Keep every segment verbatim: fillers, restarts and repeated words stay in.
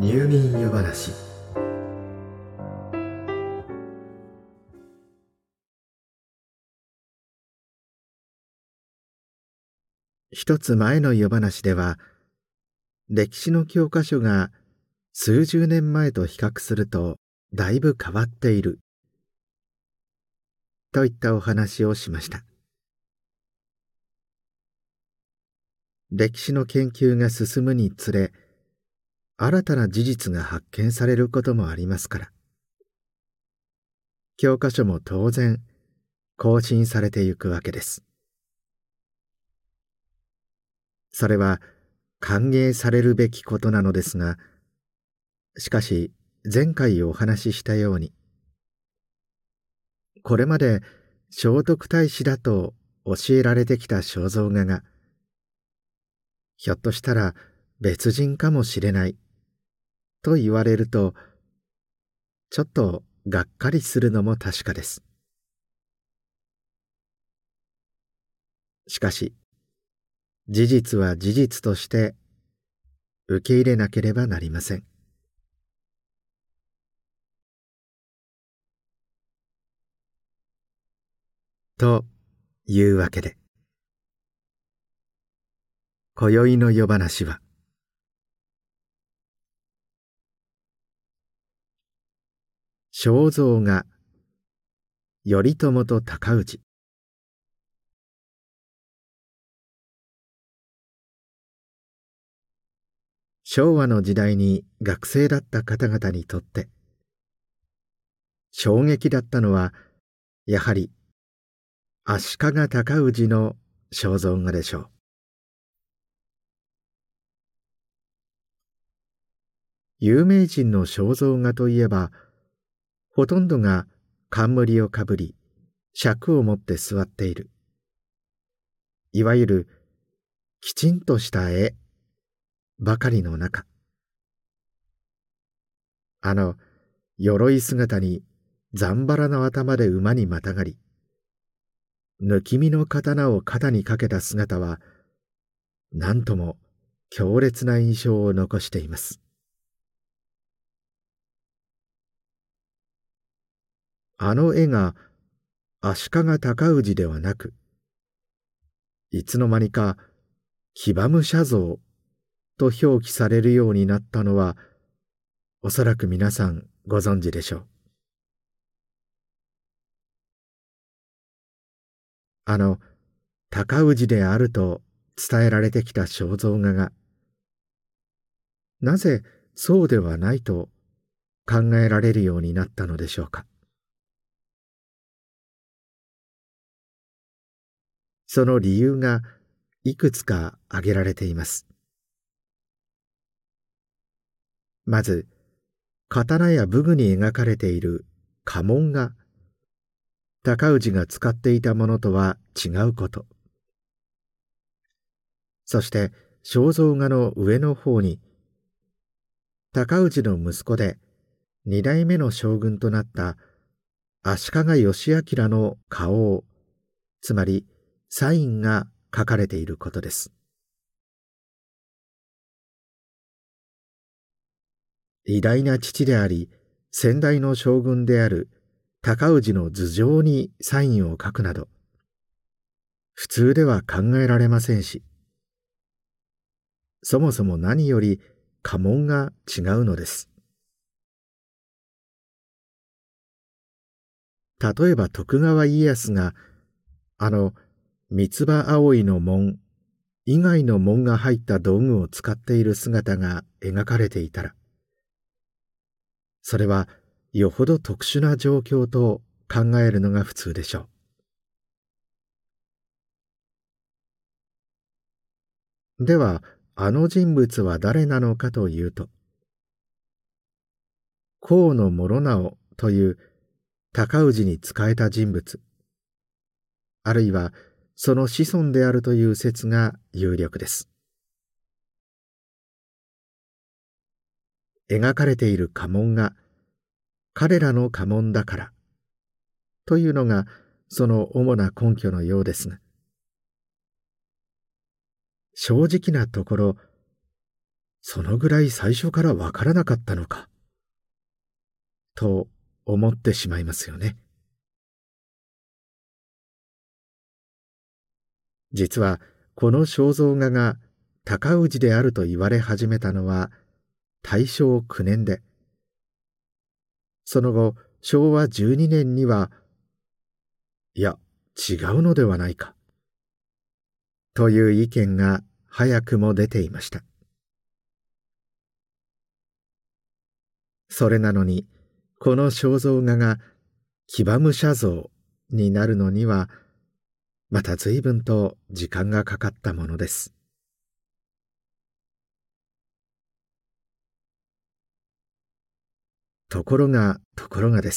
入眠夜話。一つ前の夜話では、歴史の教科書が数十年前と比較するとだいぶ変わっているといったお話をしました。歴史の研究が進むにつれ、新たな事実が発見されることもありますから、教科書も当然更新されてゆくわけです。それは歓迎されるべきことなのですが、しかし前回お話ししたように、これまで聖徳太子だと教えられてきた肖像画が、ひょっとしたら別人かもしれないと言われると、ちょっとがっかりするのも確かです。しかし、事実は事実として受け入れなければなりません。というわけで、今宵の夜話は、肖像画頼朝と尊氏。昭和の時代に学生だった方々にとって衝撃だったのは、やはり足利尊氏の肖像画でしょう。有名人の肖像画といえば、ほとんどが冠をかぶり尺を持って座っている、いわゆるきちんとした絵ばかりの中、あの鎧姿にざんばらの頭で馬にまたがり、抜き身の刀を肩にかけた姿は、なんとも強烈な印象を残しています。あの絵が足利尊氏ではなく、いつの間にか騎馬武者像と表記されるようになったのは、おそらく皆さんご存知でしょう。あの尊氏であると伝えられてきた肖像画が、なぜそうではないと考えられるようになったのでしょうか。その理由がいくつか挙げられています。まず、刀や武具に描かれている家紋が尊氏が使っていたものとは違うこと。そして肖像画の上の方に、尊氏の息子で二代目の将軍となった足利義昭の花押、つまりサインが書かれていることです。偉大な父であり先代の将軍である尊氏の頭上にサインを書くなど、普通では考えられませんし、そもそも何より家紋が違うのです。例えば徳川家康があの三つ葉葵の紋以外の紋が入った道具を使っている姿が描かれていたら、それはよほど特殊な状況と考えるのが普通でしょう。では、あの人物は誰なのかというと、河野諸直という尊氏に仕えた人物、あるいはその子孫であるという説が有力です。描かれている家紋が彼らの家紋だからというのがその主な根拠のようですが、正直なところ、 そのぐらい最初からわからなかったのか、と思ってしまいますよね。実はこの肖像画が高氏であると言われ始めたのは大正九年で、その後しょうわじゅうにねんにはいや違うのではないかという意見が早くも出ていました。それなのにこの肖像画が騎馬武者像になるのにはまた随分と時間がかかったものです。ところがところがです。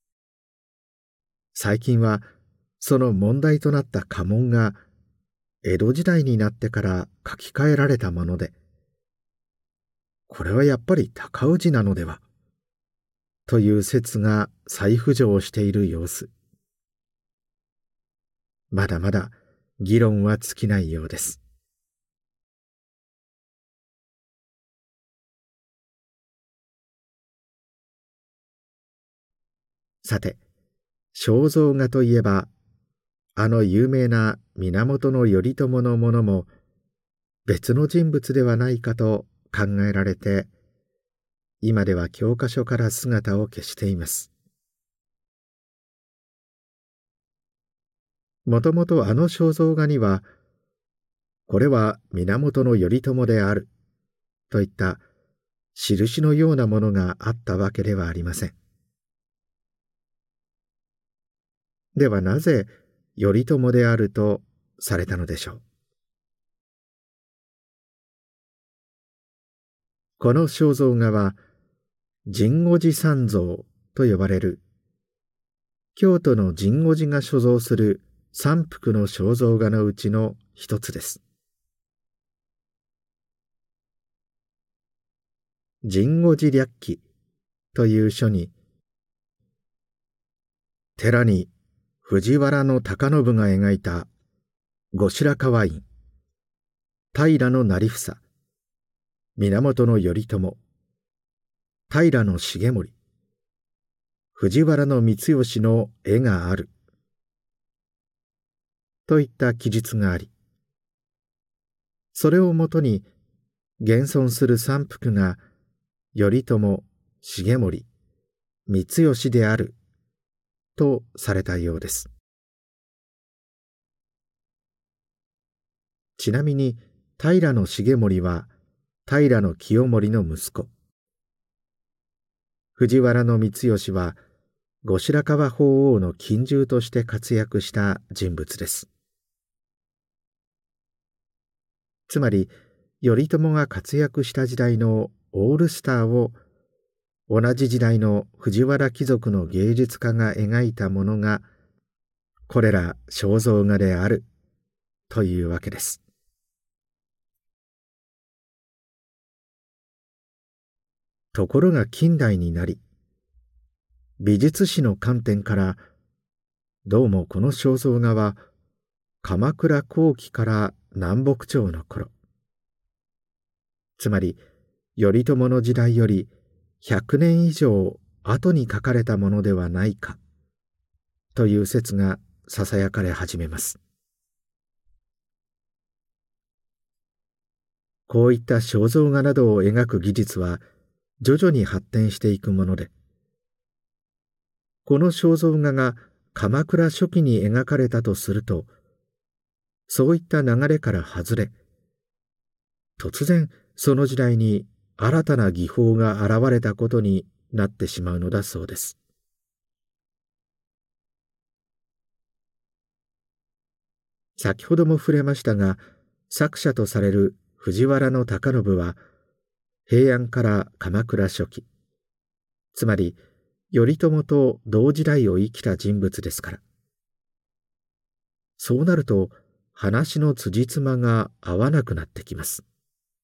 最近はその問題となった家紋が江戸時代になってから書き換えられたもので、これはやっぱり高氏なのではという説が再浮上している様子。まだまだ議論は尽きないようです。さて、肖像画といえば、あの有名な源頼朝のものも別の人物ではないかと考えられて、今では教科書から姿を消しています。もともとあの肖像画には、これは源頼朝であるといった印のようなものがあったわけではありません。ではなぜ頼朝であるとされたのでしょう。この肖像画は神護寺三像と呼ばれる京都の神護寺が所蔵する三幅の肖像画のうちの一つです。神護寺略記という書に、寺に藤原の高信が描いた後白河院、平成房、源頼朝、平重盛、藤原光義の絵があるといった記述があり、それをもとに現存する三幅が頼朝、重盛、光義であるとされたようです。ちなみに平重盛は平清盛の息子、藤原光義は後白河法皇の近習として活躍した人物です。つまり頼朝が活躍した時代のオールスターを同じ時代の藤原貴族の芸術家が描いたものがこれら肖像画であるというわけです。ところが近代になり、美術史の観点からどうもこの肖像画は鎌倉後期から南北朝の頃、つまり頼朝の時代よりひゃくねん以上後に描かれたものではないかという説がささやかれ始めます。こういった肖像画などを描く技術は徐々に発展していくもので、この肖像画が鎌倉初期に描かれたとすると、そういった流れから外れ、突然その時代に新たな技法が現れたことになってしまうのだそうです。先ほども触れましたが、作者とされる藤原高信は平安から鎌倉初期、つまり頼朝と同時代を生きた人物ですから、そうなると話の辻褄が合わなくなってきます。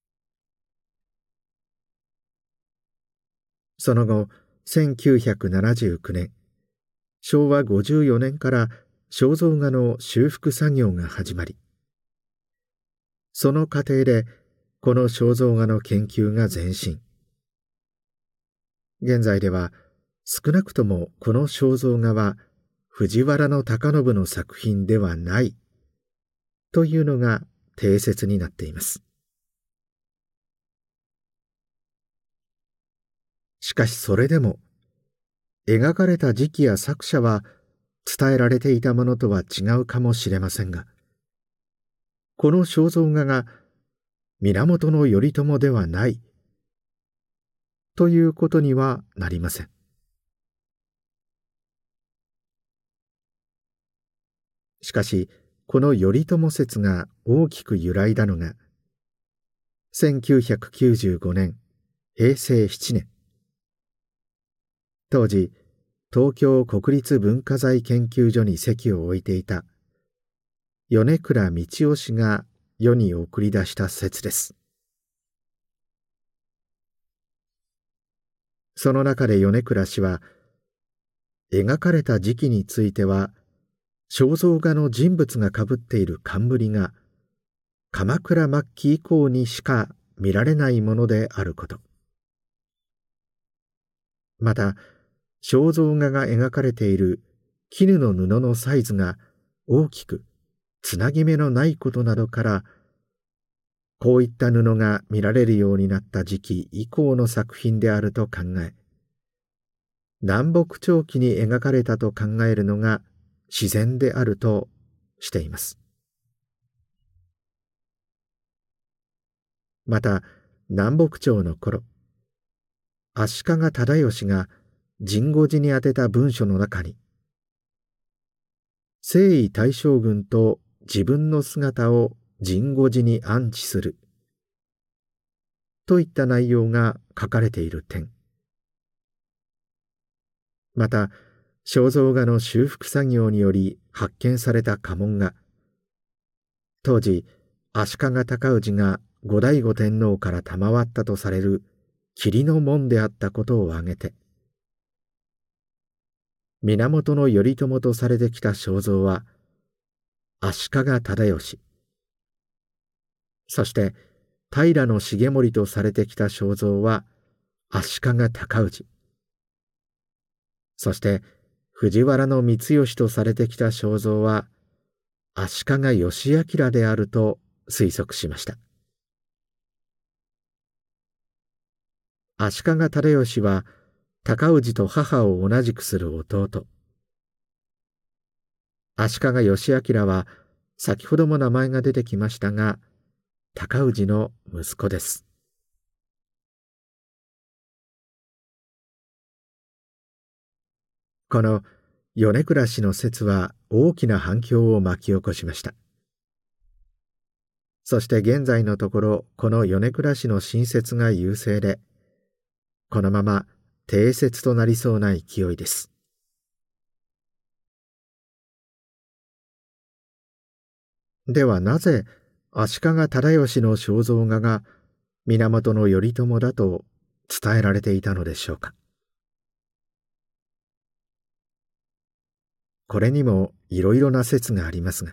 その後せんきゅうひゃくななじゅうきゅうねん、しょうわごじゅうよねんから肖像画の修復作業が始まり、その過程でこの肖像画の研究が前進。現在では少なくともこの肖像画は藤原貴信の作品ではないというのが定説になっています。しかしそれでも描かれた時期や作者は伝えられていたものとは違うかもしれませんが、この肖像画が源頼朝ではないということにはなりません。しかしこの頼朝説が大きく揺らいだのがせんきゅうひゃくきゅうじゅうごねんへいせいしちねん、当時東京国立文化財研究所に籍を置いていた米倉道夫氏が世に送り出した説です。その中で米倉氏は、描かれた時期については肖像画の人物がかぶっている冠が鎌倉末期以降にしか見られないものであること、また肖像画が描かれている絹の布のサイズが大きくつなぎ目のないことなどから、こういった布が見られるようになった時期以降の作品であると考え、南北朝期に描かれたと考えるのが自然であるとしています。また南北朝の頃、足利忠義が神護寺に宛てた文書の中に、征夷大将軍と自分の姿を神護寺に安置するといった内容が書かれている点、また肖像画の修復作業により発見された家紋が、当時足利尊氏が後醍醐天皇から賜ったとされる桐の紋であったことを挙げて、源頼朝とされてきた肖像は足利忠義、そして平重盛とされてきた肖像は足利尊氏、そして藤原光義とされてきた肖像は足利義昭であると推測しました。足利忠義は尊氏と母を同じくする弟、足利義昭は先ほども名前が出てきましたが、尊氏の息子です。この米倉氏の説は大きな反響を巻き起こしました。そして現在のところ、この米倉氏の新説が優勢で、このまま定説となりそうな勢いです。ではなぜ足利忠義の肖像画が源頼朝だと伝えられていたのでしょうか。これにもいろいろな説がありますが、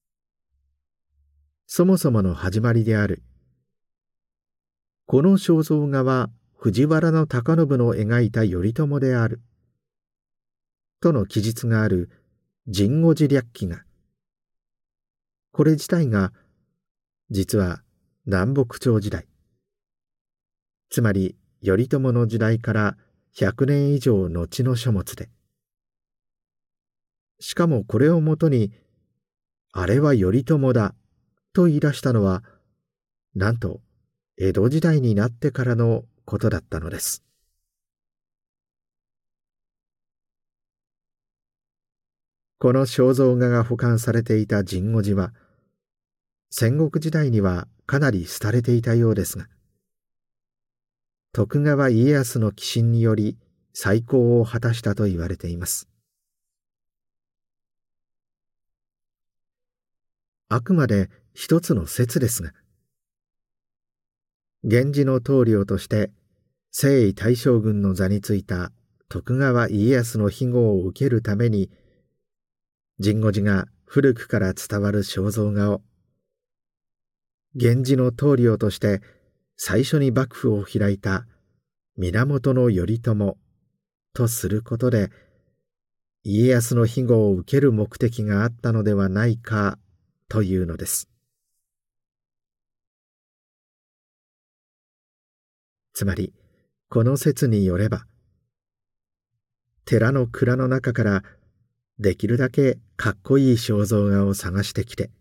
そもそもの始まりである、この肖像画は藤原貴信の描いた頼朝であるとの記述がある神護寺略記が、これ自体が実は南北朝時代、つまり頼朝の時代からひゃくねん以上後の書物で、しかもこれをもとにあれは頼朝だと言い出したのは、なんと江戸時代になってからのことだったのです。この肖像画が保管されていた神護寺は戦国時代にはかなり廃れていたようですが、徳川家康の寄進により再興を果たしたと言われています。あくまで一つの説ですが、源氏の棟梁として征夷大将軍の座についた徳川家康の庇護を受けるために、神護寺が古くから伝わる肖像画を源氏の棟梁として最初に幕府を開いた源頼朝とすることで、家康の庇護を受ける目的があったのではないかというのです。つまり、この説によれば、寺の蔵の中からできるだけかっこいい肖像画を探してきて、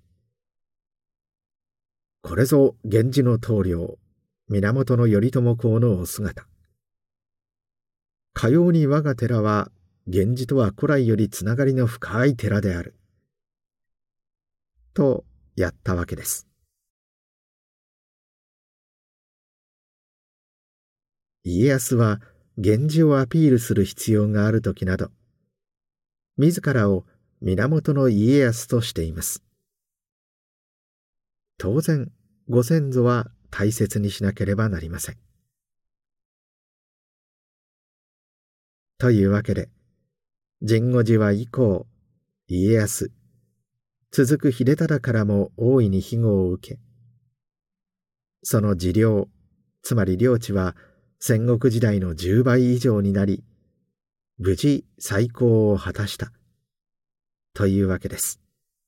これぞ源氏の棟梁、源頼朝公のお姿。かように我が寺は源氏とは古来よりつながりの深い寺である。とやったわけです。家康は源氏をアピールする必要があるときなど、自らを源家康としています。当然、ご先祖は大切にしなければなりません。というわけで、神護寺は以降、家康、続く秀忠からも大いに庇護を受け、その寺領、つまり領地は戦国時代のじゅうばい以上になり、無事再興を果たしたというわけです。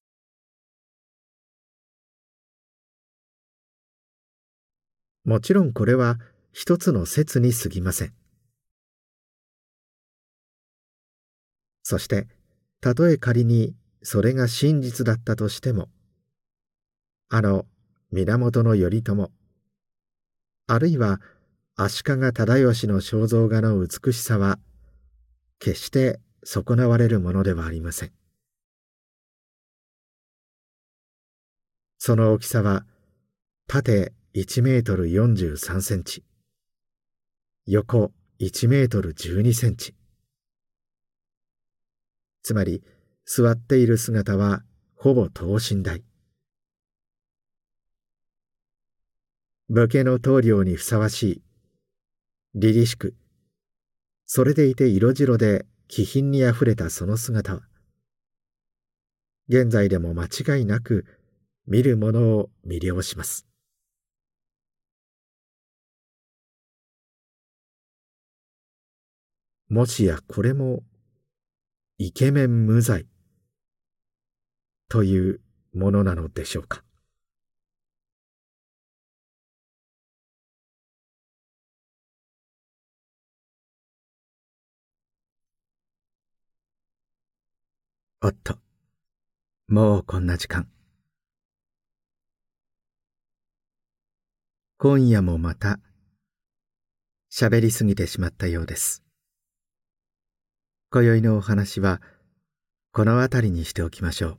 もちろんこれは一つの説に過ぎません。そして、たとえ仮にそれが真実だったとしても、あの源頼朝、あるいは足利忠義の肖像画の美しさは、決して損なわれるものではありません。その大きさは、縦いちメートルよんじゅうさんセンチ、横いちメートルじゅうにセンチ。つまり、座っている姿はほぼ等身大。武家の棟梁にふさわしい、凛々しく、それでいて色白で気品にあふれたその姿は、現在でも間違いなく見る者を魅了します。もしやこれもイケメン無罪というものなのでしょうか。おっと、もうこんな時間。今夜もまた喋りすぎてしまったようです。今宵のお話はこのあたりにしておきましょ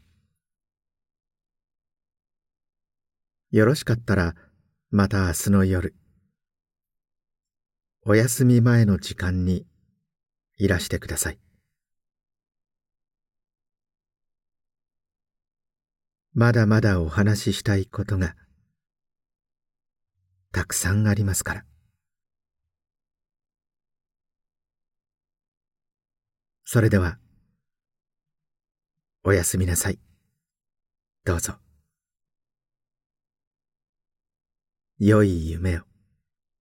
う。よろしかったらまた明日の夜、お休み前の時間にいらしてください。まだまだお話ししたいことがたくさんありますから。それではおやすみなさい。どうぞ。良い夢を。